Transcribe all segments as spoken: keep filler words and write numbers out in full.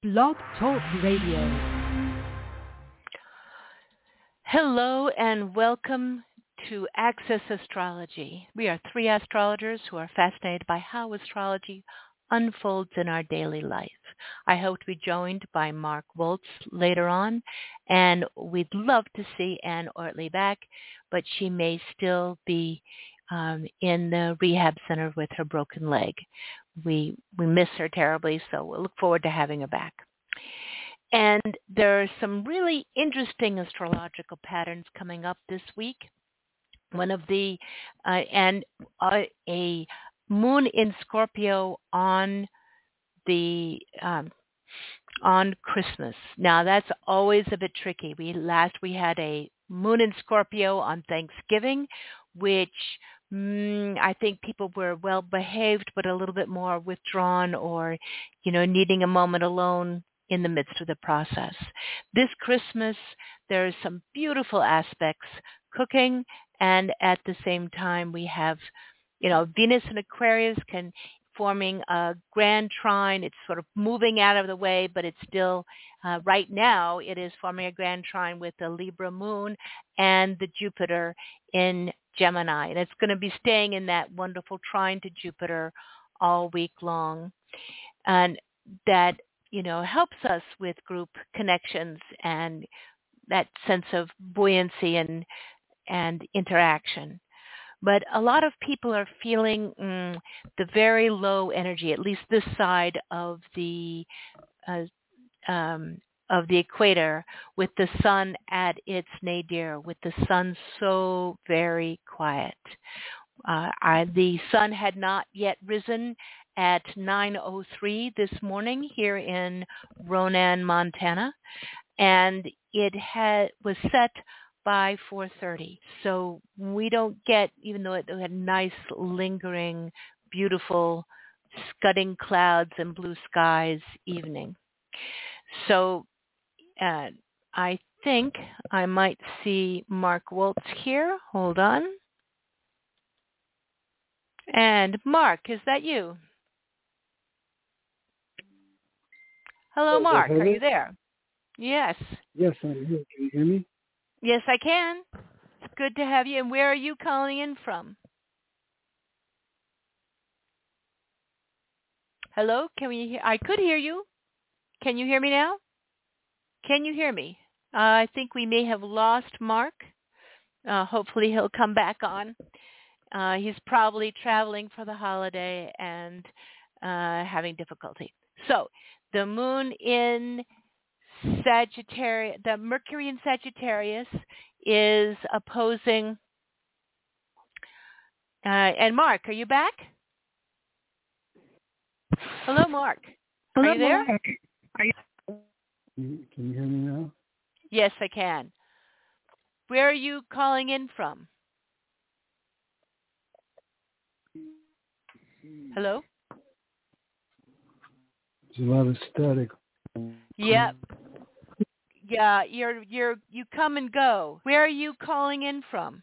Blog Talk Radio. Hello and welcome to Access Astrology. We are three astrologers who are fascinated by how astrology unfolds in our daily life. I hope to be joined by Mark Woltz later on, and we'd love to see Anne Ortley back, but she may still be um, in the rehab center with her broken leg. We we miss her terribly, so we'll look forward to having her back. And there are some really interesting astrological patterns coming up this week. One of the, uh, and uh, a moon in Scorpio on the, um, on Christmas. Now that's always a bit tricky. We, last we had a moon in Scorpio on Thanksgiving, which mm, I think people were well behaved, but a little bit more withdrawn or, you know, needing a moment alone in the midst of the process. This Christmas, there are some beautiful aspects, cooking, and at the same time we have, you know, Venus and Aquarius can forming a grand trine. It's sort of moving out of the way, but it's still, uh, right now, it is forming a grand trine with the Libra moon and the Jupiter in Gemini. And it's going to be staying in that wonderful trine to Jupiter all week long. And that, you know, helps us with group connections and that sense of buoyancy and and interaction. But a lot of people are feeling mm, the very low energy, at least this side of the uh, um, of the equator, with the sun at its nadir, with the sun so very quiet. Uh, I, the sun had not yet risen at nine oh three this morning here in Ronan, Montana, and it had was set by four thirty. So we don't get, even though it had nice, lingering, beautiful, scudding clouds and blue skies evening. So uh, I think I might see Mark Woltz here. Hold on. And Mark, is that you? Hello, Mark. Are you there? Yes. Yes, I'm here. Can you hear me? Yes, I can. It's good to have you. And where are you calling in from? Hello? Can we hear? I could hear you. Can you hear me now? Can you hear me? Uh, I think we may have lost Mark. Uh, hopefully he'll come back on. Uh, he's probably traveling for the holiday and uh, having difficulty. So the moon in Sagittarius, the Mercury in Sagittarius is opposing. Uh, and Mark, are you back? Hello, Mark. Hello, are you there? Mark. Are you? Can you hear me now? Yes, I can. Where are you calling in from? Hello? There's a lot of static. Yep. Yeah, you're you're you come and go. Where are you calling in from?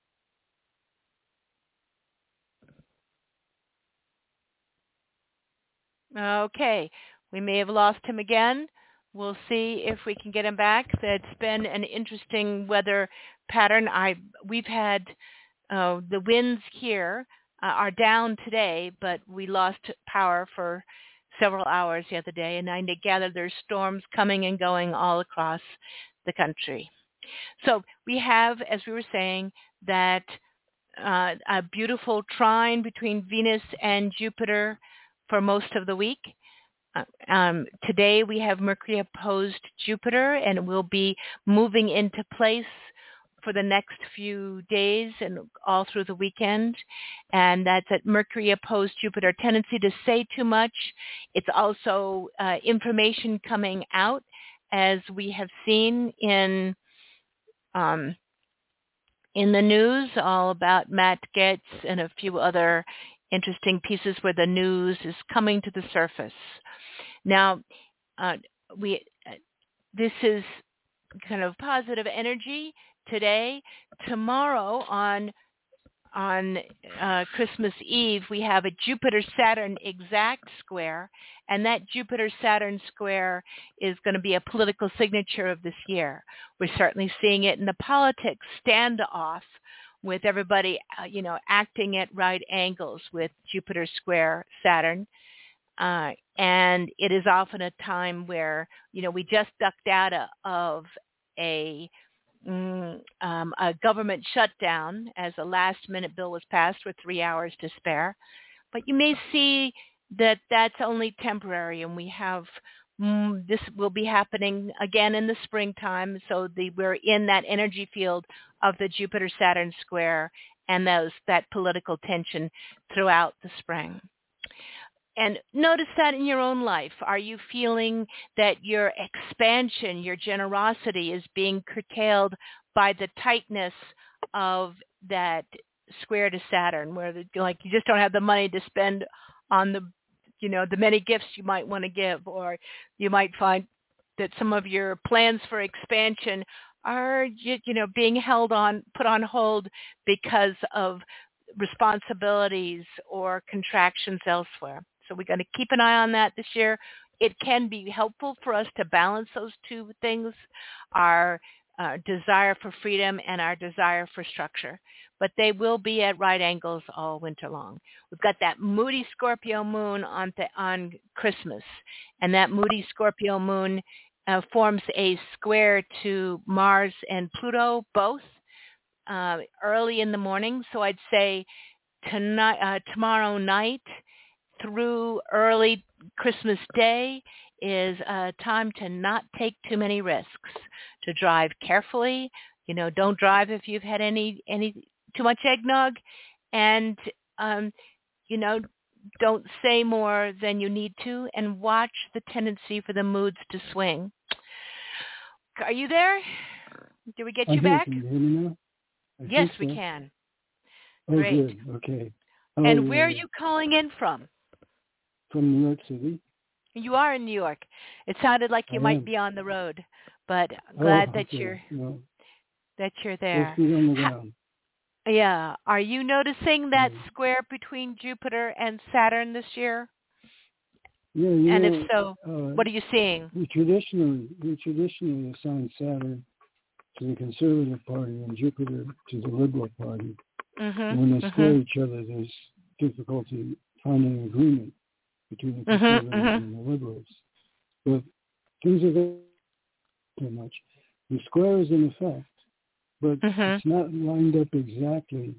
Okay. We may have lost him again. We'll see if we can get him back. That's been an interesting weather pattern. I we've had uh, the winds here uh, are down today, but we lost power for several hours the other day, and I gather there's storms coming and going all across the country. So we have, as we were saying, that uh, a beautiful trine between Venus and Jupiter for most of the week. Uh, um, today we have Mercury opposed Jupiter, and will be moving into place for the next few days and all through the weekend. And that's at Mercury opposed Jupiter, tendency to say too much. It's also uh, information coming out, as we have seen in um, in the news, all about Matt Gaetz and a few other interesting pieces where the news is coming to the surface. Now, uh, we uh, this is kind of positive energy today. Tomorrow on on uh, Christmas Eve, we have a Jupiter-Saturn exact square, and that Jupiter-Saturn square is going to be a political signature of this year. We're certainly seeing it in the politics standoff with everybody, uh, you know, acting at right angles with Jupiter square Saturn. Uh, and it is often a time where, you know, we just ducked out of a Mm, um, a government shutdown as a last-minute bill was passed with three hours to spare. But you may see that that's only temporary, and we have mm, this will be happening again in the springtime. So the, we're in that energy field of the Jupiter-Saturn square and those that political tension throughout the spring. And notice that in your own life. Are you feeling that your expansion, your generosity is being curtailed by the tightness of that square to Saturn, where the, like you just don't have the money to spend on the, you know, the many gifts you might want to give, or you might find that some of your plans for expansion are, you, you know, being held on, put on hold because of responsibilities or contractions elsewhere. So we're going to keep an eye on that this year. It can be helpful for us to balance those two things, our uh, desire for freedom and our desire for structure. But they will be at right angles all winter long. We've got that moody Scorpio moon on, the, on Christmas, and that moody Scorpio moon uh, forms a square to Mars and Pluto, both uh, early in the morning. So I'd say tonight, uh, tomorrow night, through early Christmas Day is a time to not take too many risks, to drive carefully. You know, don't drive if you've had any any too much eggnog, and um, you know, don't say more than you need to, and watch the tendency for the moods to swing. Are you there? Did we get I'm you here. back? Can you hear me now? I Yes, think we so. can. Oh, Great. good. Okay. Oh, And where are yeah. you calling in from? From New York City. You are in New York. It sounded like you I might am. be on the road, but I'm Oh, glad that okay. you're No, that you're full there. feet on the Ha- ground. yeah. Are you noticing that Yeah. square between Jupiter and Saturn this year? Yeah, you And know, if so, uh, what are you seeing? we traditionally we traditionally assign Saturn to the Conservative Party and Jupiter to the Liberal Party. Mm-hmm. And when they mm-hmm. square each other, there's difficulty finding an agreement between the Mm-hmm. Conservatives Mm-hmm. and the Liberals. But things are going too much. The square is in effect, but Mm-hmm. it's not lined up exactly.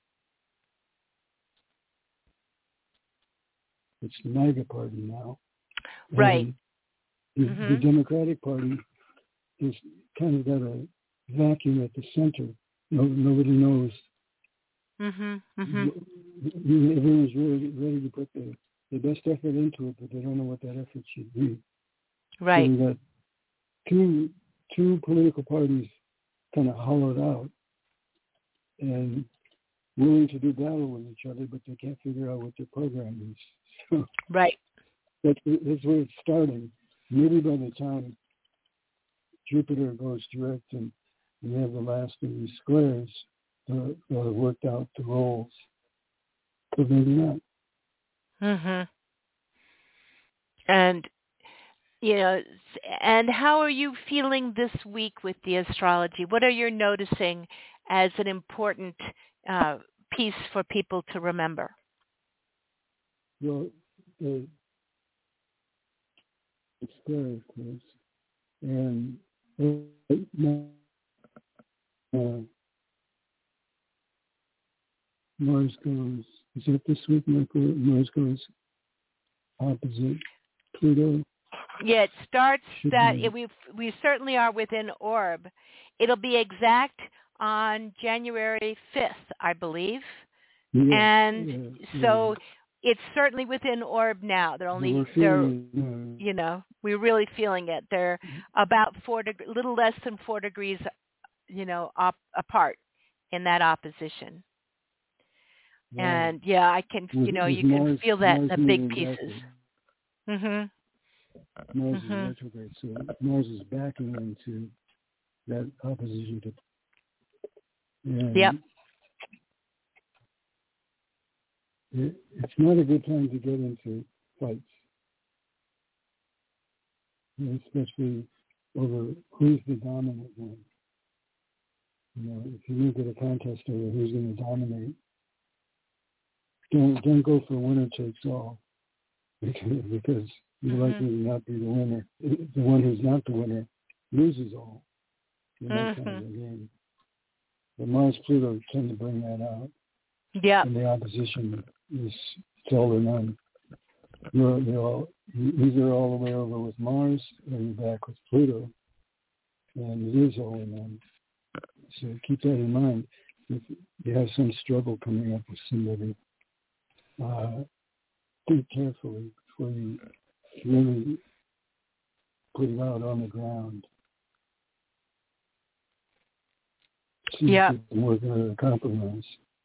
It's the MAGA party now. Right. And the, Mm-hmm. the Democratic Party has kind of got a vacuum at the center. No, nobody knows. Mm-hmm. Mm-hmm. Everyone's really ready to put the, the best effort into it, but they don't know what that effort should be. Right. So we got two two political parties kind of hollowed out and willing to do battle with each other, but they can't figure out what their program is. So Right. that's, that's where it's starting. Maybe by the time Jupiter goes direct and we have the last of these squares, they'll, they'll have worked out the roles. But maybe not. Mm-hmm. And you know, and how are you feeling this week with the astrology? What are you noticing as an important uh, piece for people to remember? Well, the, it's there, of course. And uh, uh, Mars goes, is it this week, Michael? Mars goes opposite Pluto. Yeah, it starts Should that be. it, we we certainly are within orb. It'll be exact on January fifth, I believe. Yeah, and yeah, so yeah. it's certainly within orb now. They're But only we're they're feeling, uh, you know, we're really feeling it. They're about four deg- little less than four degrees, you know, op- apart in that opposition. wow. And yeah, I can, With, you know, with you can Mars, feel that in Mars the big moving pieces. backward. Mhm. Mars Mhm. is retrograde, so Mars is backing into that opposition to. And Yep. it, it's not a good time to get into fights, especially over who's the dominant one. You know, if you look at a contest over who's going to dominate, don't don't go for winner takes all, because, because you're mm-hmm. likely to not be the winner. The one who's not the winner loses all in that mm-hmm. kind of a game. But Mars Pluto tend to bring that out. Yeah. And the opposition is it's all or none. You're, you're all, either all the way over with Mars or you're back with Pluto. And it is all or none. So keep that in mind. If you have some struggle coming up with somebody, uh, think carefully before you really put it out on the ground. See yeah. if you can work out a compromise.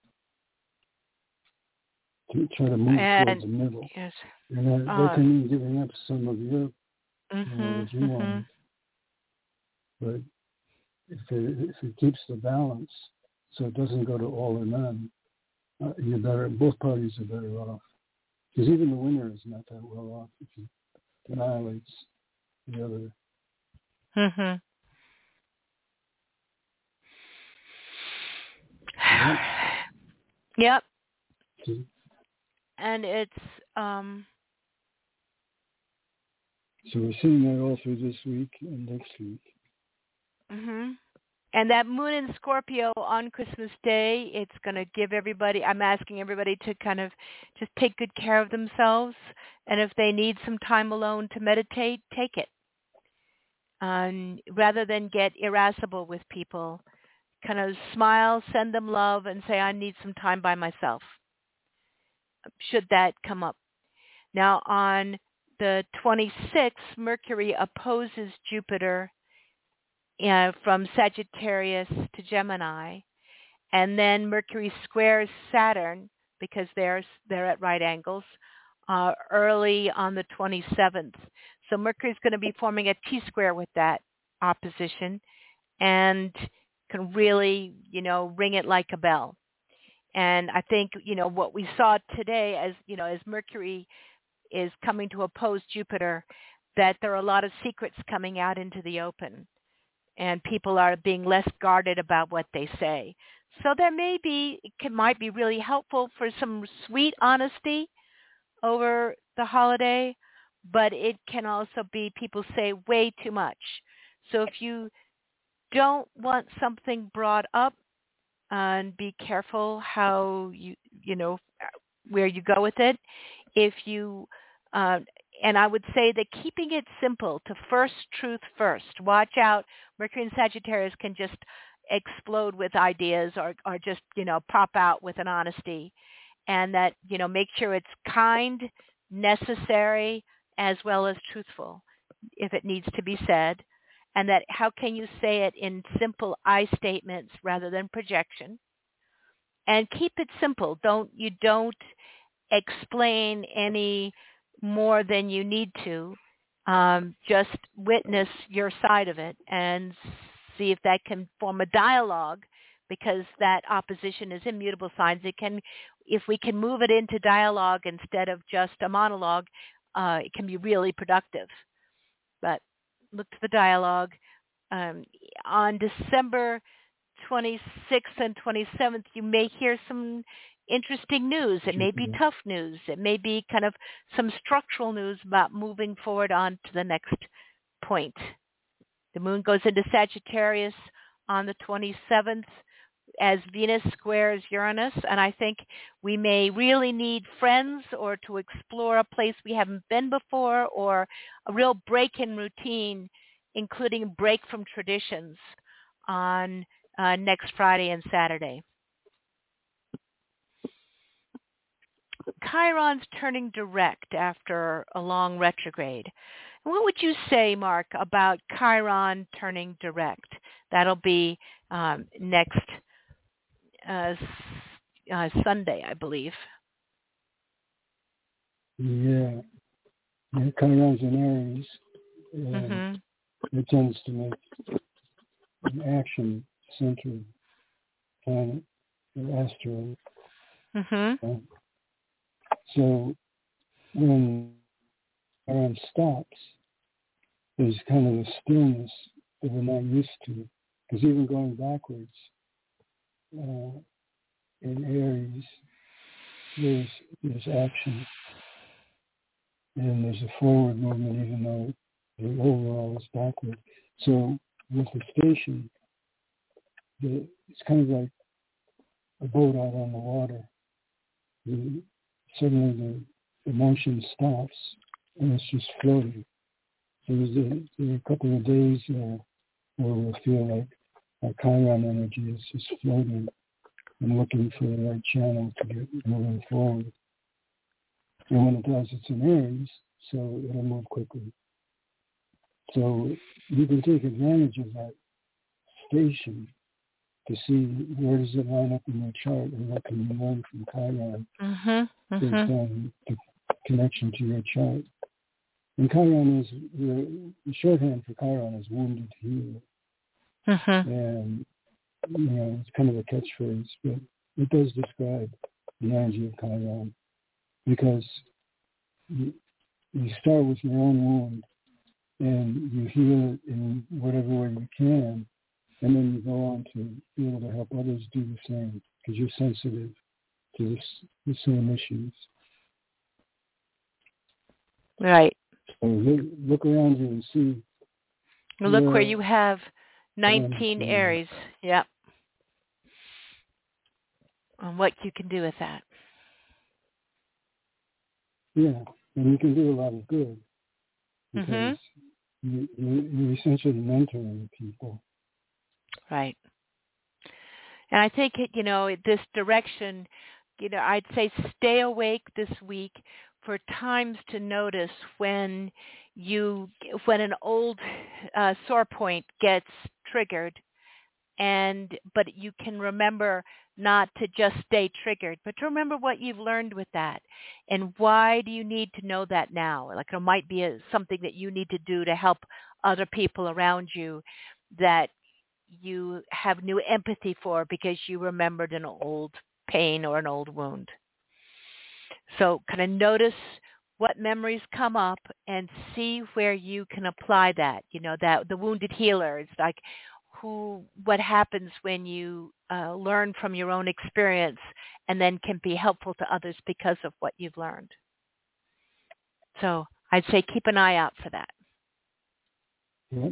To try to move and, towards the middle. Yes. And that, that Uh, can mean giving up some of your, mm-hmm, you know, what you mm-hmm. want. But if it, if it keeps the balance, so it doesn't go to all or none, uh, you're better. Both parties are better off. Because even the winner is not that well off if he annihilates the other. Mm-hmm. Yep. Yep. See? And it's um. So we're seeing that all through this week and next week. Mm-hmm. And that moon in Scorpio on Christmas Day, it's going to give everybody, I'm asking everybody to kind of just take good care of themselves. And if they need some time alone to meditate, take it. Um, rather than get irascible with people, kind of smile, send them love, and say, I need some time by myself, should that come up. Now, on the twenty-sixth, Mercury opposes Jupiter Uh, from Sagittarius to Gemini, and then Mercury squares Saturn because they're they're at right angles uh, early on the twenty-seventh. So Mercury's going to be forming a T-square with that opposition, and can really, you know, ring it like a bell. And I think, you know, what we saw today, as you know, as Mercury is coming to oppose Jupiter, that there are a lot of secrets coming out into the open. And people are being less guarded about what they say. So there may be, it can, might be really helpful for some sweet honesty over the holiday, but it can also be people say way too much. So if you don't want something brought up, uh, and be careful how you, you know, where you go with it. If you, uh, and I would say that keeping it simple to first truth first. Watch out. Mercury and Sagittarius can just explode with ideas or, or just, you know, pop out with an honesty. And that, you know, make sure it's kind, necessary, as well as truthful if it needs to be said. And that how can you say it in simple I statements rather than projection. And keep it simple. Don't, you don't explain any more than you need to. Um, just witness your side of it and see if that can form a dialogue, because that opposition is immutable signs. It can, if we can move it into dialogue instead of just a monologue, uh, it can be really productive. But look to the dialogue. Um, on December twenty-sixth and twenty-seventh, you may hear some interesting news. It may be tough news. It may be kind of some structural news about moving forward on to the next point. The moon goes into Sagittarius on the twenty-seventh as Venus squares Uranus, and I think we may really need friends or to explore a place we haven't been before, or a real break in routine, including a break from traditions on uh, next Friday and Saturday. Chiron's turning direct after a long retrograde. What would you say, Mark, about Chiron turning direct? That'll be um, next uh, uh, Sunday, I believe. Yeah. yeah Chiron's in Aries. And mm-hmm. it tends to make an action-centered planet or asteroid. Mm-hmm. Uh, So when Chiron stops, there's kind of a stillness that we're not used to. Because even going backwards uh, in Aries, there's there's action, and there's a forward movement, even though the overall is backward. So with the station, the, it's kind of like a boat out on the water. The, suddenly the, the motion stops, and it's just floating. So there's a, there are a couple of days uh, where we'll feel like our Chiron energy is just floating and looking for the right channel to get moving forward. And when it does, it's in Aries, so it'll move quickly. So you can take advantage of that station to see where does it line up in your chart and what can you learn from Chiron mm-hmm, mm-hmm. based on the connection to your chart. And Chiron is, the, the shorthand for Chiron is wounded healer. Mm-hmm. And, you know, it's kind of a catchphrase, but it does describe the energy of Chiron because you, you start with your own wound and you heal it in whatever way you can, and then you go on to be able to help others do the same because you're sensitive to this, the same issues. Right. So look, look around you and see. Look where, where you have nineteen Aries. Yep. And what you can do with that. Yeah, and you can do a lot of good because mm-hmm. you, you, you're essentially mentoring people. Right. And I think, it, you know, this direction, you know, I'd say stay awake this week for times to notice when you, when an old uh, sore point gets triggered, and but you can remember not to just stay triggered, but to remember what you've learned with that, and why do you need to know that now? Like it might be a, something that you need to do to help other people around you that you have new empathy for because you remembered an old pain or an old wound. So kind of notice what memories come up and see where you can apply that. You know, that the wounded healer, it's like who, what happens when you uh, learn from your own experience and then can be helpful to others because of what you've learned. So I'd say keep an eye out for that. Mm-hmm.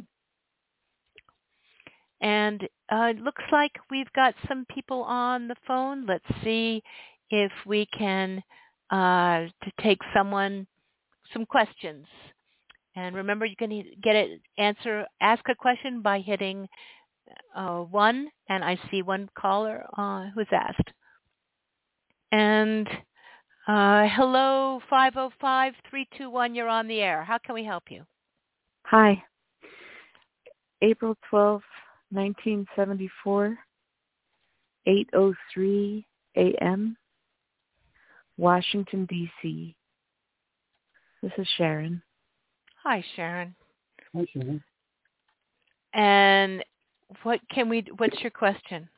And uh, it looks like we've got some people on the phone. Let's see if we can uh, to take someone some questions. And remember, you can get it answer ask a question by hitting uh, one. And I see one caller uh, who's asked. And uh, hello, five oh five, three two one. You're on the air. How can we help you? Hi. April twelfth. nineteen seventy-four, eight oh three a.m., Washington, D C This is Sharon. Hi, Sharon. Hi, Sharon. And what can we? What's your question?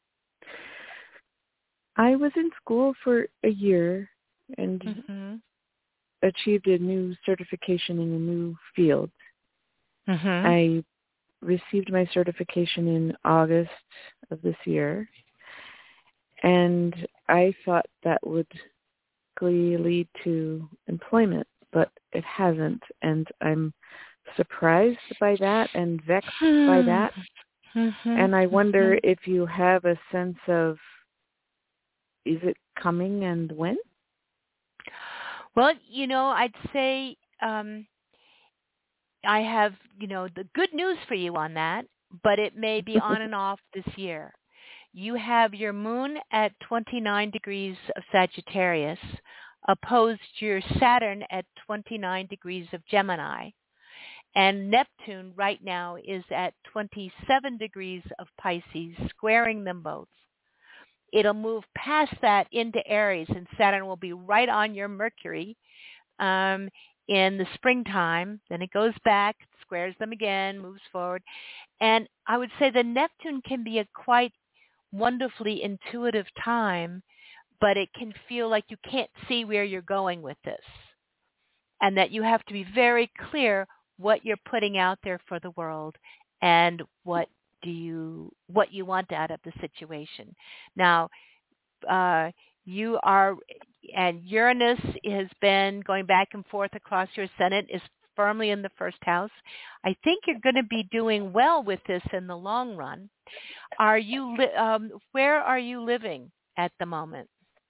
I was in school for a year and mm-hmm. achieved a new certification in a new field. Mm-hmm. I received my certification in August of this year, and I thought that would lead to employment, but it hasn't, and I'm surprised by that and vexed hmm. by that, mm-hmm. and I wonder mm-hmm. if you have a sense of, is it coming and when? Well, you know, I'd say um, I have, you know, the good news for you on that, but it may be on and off this year. You have your moon at twenty-nine degrees of Sagittarius opposed to your Saturn at twenty-nine degrees of Gemini. And Neptune right now is at twenty-seven degrees of Pisces, squaring them both. It'll move past that into Aries, and Saturn will be right on your Mercury um, in the springtime. Then it goes back, squares them again, moves forward. And I would say the Neptune can be a quite wonderfully intuitive time but it can feel like you can't see where you're going with this, and that you have to be very clear what you're putting out there for the world and what do you what you want out of the situation. Now, uh, you are, and Uranus has been going back and forth across your Senate, is firmly in the first house. I think you're going to be doing well with this in the long run. Are you li- um, where are you living at the moment?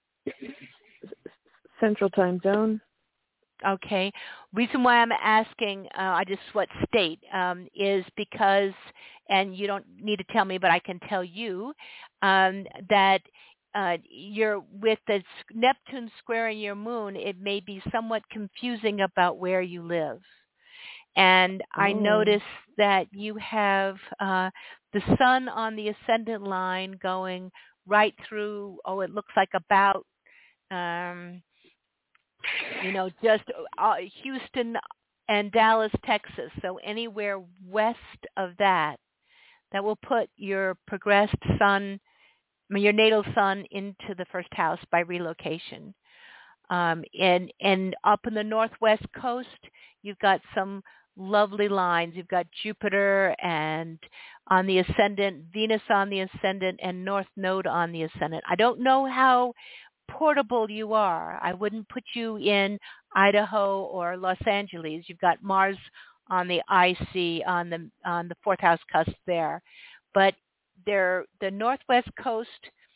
Central Time Zone. Okay. Reason why I'm asking, uh, I just what state um, is because, and you don't need to tell me, but I can tell you um, that uh, you're with the Neptune squaring your moon. It may be somewhat confusing about where you live. And I Oh. notice that you have uh, the sun on the ascendant line going right through, oh, it looks like about, um, you know, just uh, Houston and Dallas, Texas. So anywhere west of that, that will put your progressed sun, I mean, your natal sun into the first house by relocation. Um, and, and up in the northwest coast, you've got some lovely lines. You've got Jupiter and on the ascendant, Venus on the ascendant, and North Node on the ascendant. I don't know how portable you are. I wouldn't put you in Idaho or Los Angeles. You've got Mars on the I C on the on the fourth house cusp there, but they're the northwest coast,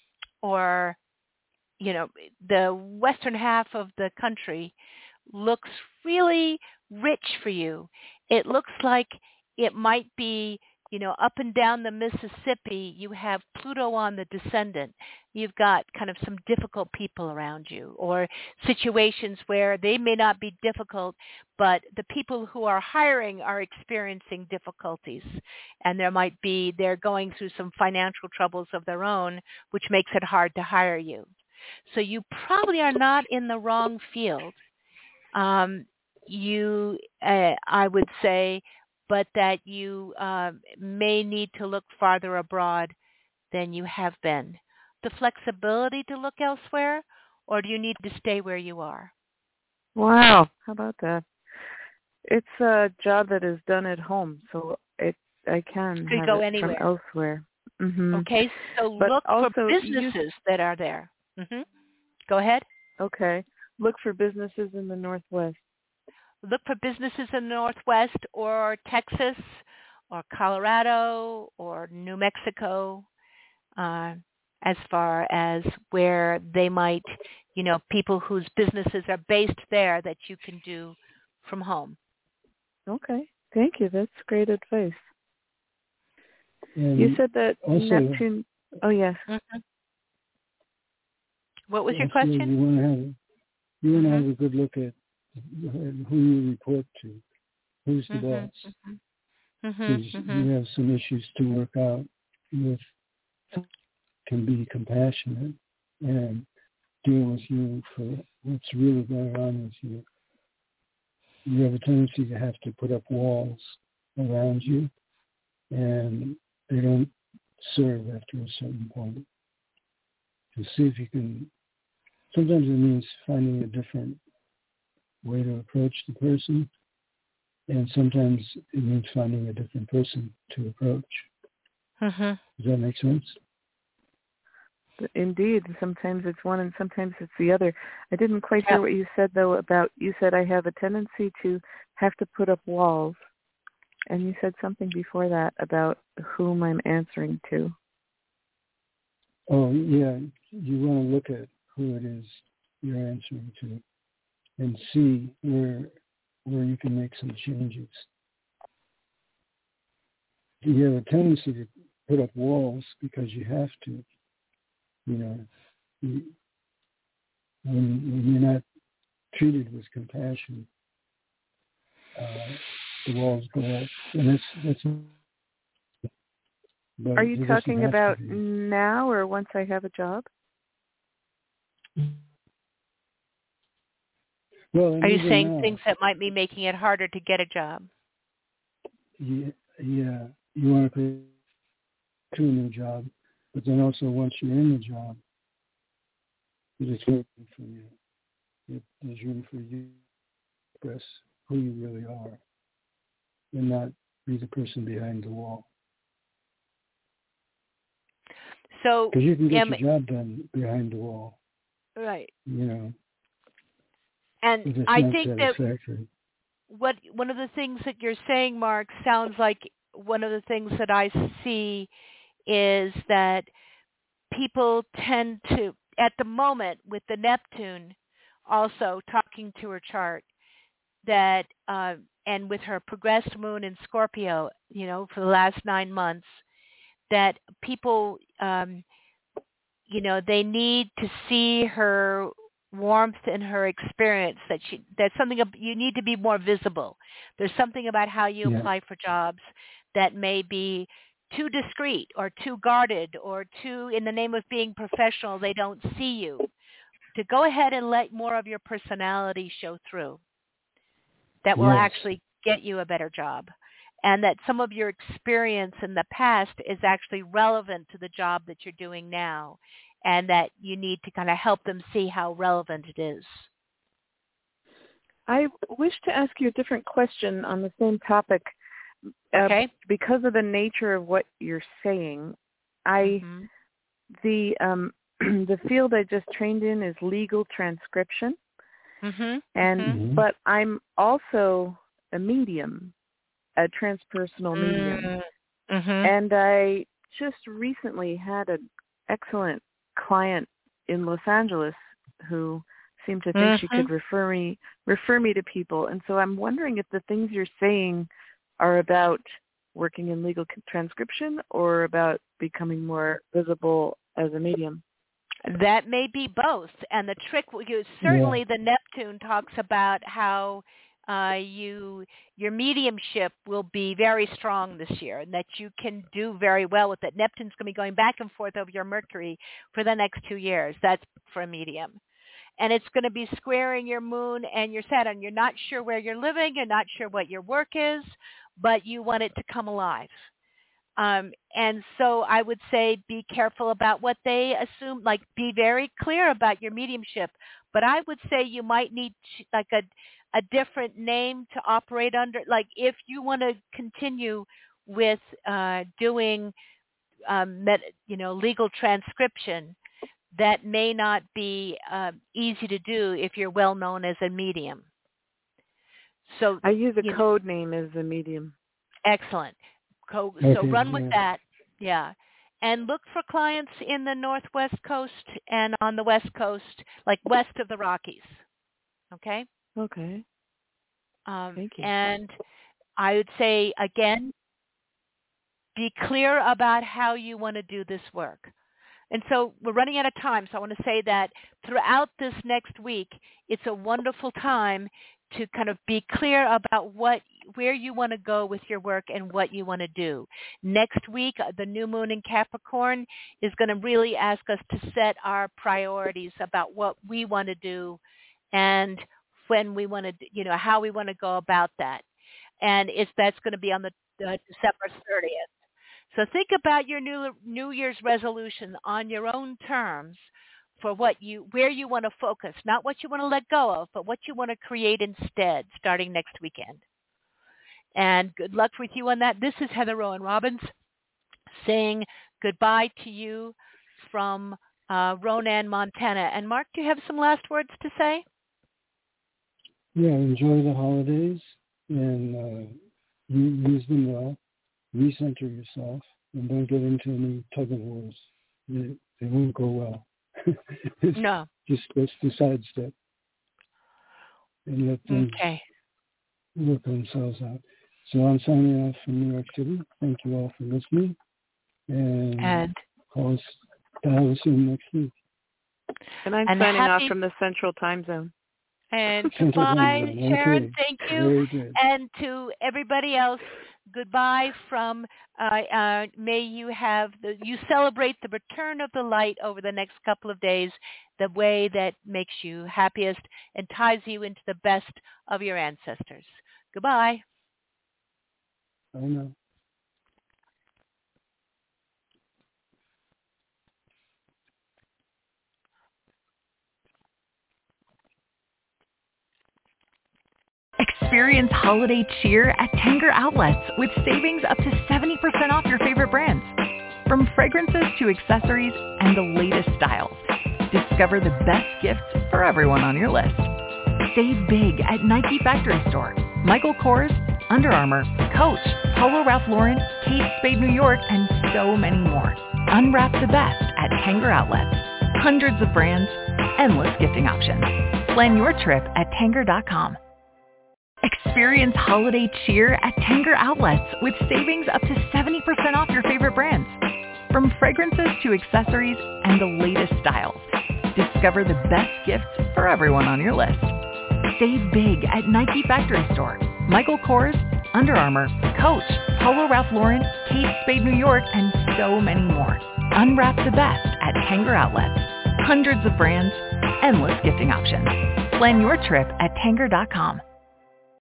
or you know, the western half of the country looks really rich for you. It looks like it might be, you know, up and down the Mississippi, you have Pluto on the descendant. You've got kind of some difficult people around you, or situations where they may not be difficult, but the people who are hiring are experiencing difficulties. And there might be, they're going through some financial troubles of their own, which makes it hard to hire you. So you probably are not in the wrong field. Um, you, uh, I would say, but that you uh, may need to look farther abroad than you have been. The flexibility to look elsewhere, or do you need to stay where you are? Wow, how about that? It's a job that is done at home, so it I can Could have go it anywhere. from elsewhere. Mm-hmm. Okay, so But look also for businesses you, that are there. Mm-hmm. Go ahead. Okay, look for businesses in the Northwest. Look for businesses in the Northwest, or Texas, or Colorado, or New Mexico, uh, as far as where they might, you know, people whose businesses are based there that you can do from home. Okay, thank you. That's great advice. And you said that also, Neptune. Oh yes. Mm-hmm. What was your also question? You want to have you want to Mm-hmm. have a good look at who you report to, who's the Mm-hmm. boss, Mm-hmm. because Mm-hmm. you have some issues to work out with. Can be compassionate and deal with you for what's really going on with you. You have a tendency to have to put up walls around you, and they don't serve after a certain point. To see if you can, sometimes it means finding a different way to approach the person, and sometimes it means finding a different person to approach. Mm-hmm. Does that make sense? Indeed. Sometimes it's one and sometimes it's the other. I didn't quite Yep. hear what you said, though, about, you said I have a tendency to have to put up walls. And you said something before that about whom I'm answering to. Oh, yeah. You want to look at who it is you're answering to and see where where you can make some changes. You have a tendency to put up walls because you have to. You know, you, when, when you're not treated with compassion, uh, the walls go up. And that's, that's but Are you it doesn't talking have about to be. now or once I have a job? Well, Are you even saying now, things that might be making it harder to get a job? Yeah, yeah, you want to create to a new job, but then also once you're in the job, that it's working for you. It is room for you to express who you really are and not be the person behind the wall. So, because you can get um, your job done behind the wall, right? you know. And If it's I not think that satisfactory. what one of the things that you're saying, Mark, sounds like one of the things that I see is that people tend to, at the moment, with the Neptune, also talking to her chart, that uh, and with her progressed moon in Scorpio, you know, for the last nine months, that people, um, you know, they need to see her warmth in her experience, that she, that's something, you need to be more visible. There's something about how you Yeah. apply for jobs that may be too discreet or too guarded or too, in the name of being professional, they don't see you. To go ahead and let more of your personality show through. That will Yes. actually get you a better job. And that some of your experience in the past is actually relevant to the job that you're doing now. And that you need to kind of help them see how relevant it is. I wish to ask you a different question on the same topic. Okay. Uh, because of the nature of what you're saying, I mm-hmm. the um, the field I just trained in is legal transcription, mm-hmm. and mm-hmm. but I'm also a medium, a transpersonal medium, mm-hmm. and I just recently had an excellent client in Los Angeles who seemed to think mm-hmm. she could refer me refer me to people, and so I'm wondering if the things you're saying are about working in legal transcription or about becoming more visible as a medium. That may be both. And the trick, you, certainly yeah. the Neptune talks about how uh, you your mediumship will be very strong this year and that you can do very well with it. Neptune's going to be going back and forth over your Mercury for the next two years. That's for a medium. And it's going to be squaring your moon and your Saturn. You're not sure where you're living. You're not sure what your work is, but you want it to come alive. Um, and so I would say be careful about what they assume, like be very clear about your mediumship. But I would say you might need to, like a, a different name to operate under. Like if you want to continue with uh, doing, um, med, you know, legal transcription, that may not be uh, easy to do if you're well known as a medium. So I use a you code know, name as a medium. Excellent. So Okay, run yeah. with that. Yeah. And look for clients in the Northwest Coast and on the West Coast, like west of the Rockies. Okay? Okay. Um, Thank you. and I would say, again, be clear about how you want to do this work. And so we're running out of time, so I want to say that throughout this next week, it's a wonderful time to kind of be clear about what, where you want to go with your work and what you want to do. Next week, the new moon in Capricorn is going to really ask us to set our priorities about what we want to do and when we want to, you know, how we want to go about that. And it's, that's going to be on the uh, December thirtieth. So think about your new New Year's resolution on your own terms for what you, where you want to focus, not what you want to let go of, but what you want to create instead starting next weekend. And good luck with you on that. This is Heather Rowan Robbins saying goodbye to you from uh, Ronan, Montana. And Mark, do you have some last words to say? Yeah, enjoy the holidays and uh, use them well. Recenter yourself and don't get into any tug of wars. They, they won't go well. No. Just let's decide step and let things okay. work themselves out. So I'm signing off from New York City. Thank you all for listening. And, And call us, dial us in next week. And I'm and signing happy, off from the Central Time Zone. And Central goodbye, Time Zone. Sharon. Okay. Thank you. Very good. And to everybody else, goodbye from, uh, uh, may you have, the, you celebrate the return of the light over the next couple of days the way that makes you happiest and ties you into the best of your ancestors. Goodbye. I know. Experience holiday cheer at Tanger Outlets with savings up to seventy percent off your favorite brands. From fragrances to accessories and the latest styles, discover the best gifts for everyone on your list. Save big at Nike Factory Store, Michael Kors, Under Armour, Coach, Polo Ralph Lauren, Kate Spade New York, and so many more. Unwrap the best at Tanger Outlets. Hundreds of brands, endless gifting options. Plan your trip at Tanger dot com. Experience holiday cheer at Tanger Outlets with savings up to seventy percent off your favorite brands. From fragrances to accessories and the latest styles, discover the best gifts for everyone on your list. Save big at Nike Factory Store, Michael Kors, Under Armour, Coach, Polo Ralph Lauren, Kate Spade New York, and so many more. Unwrap the best at Tanger Outlets. Hundreds of brands, endless gifting options. Plan your trip at Tanger dot com.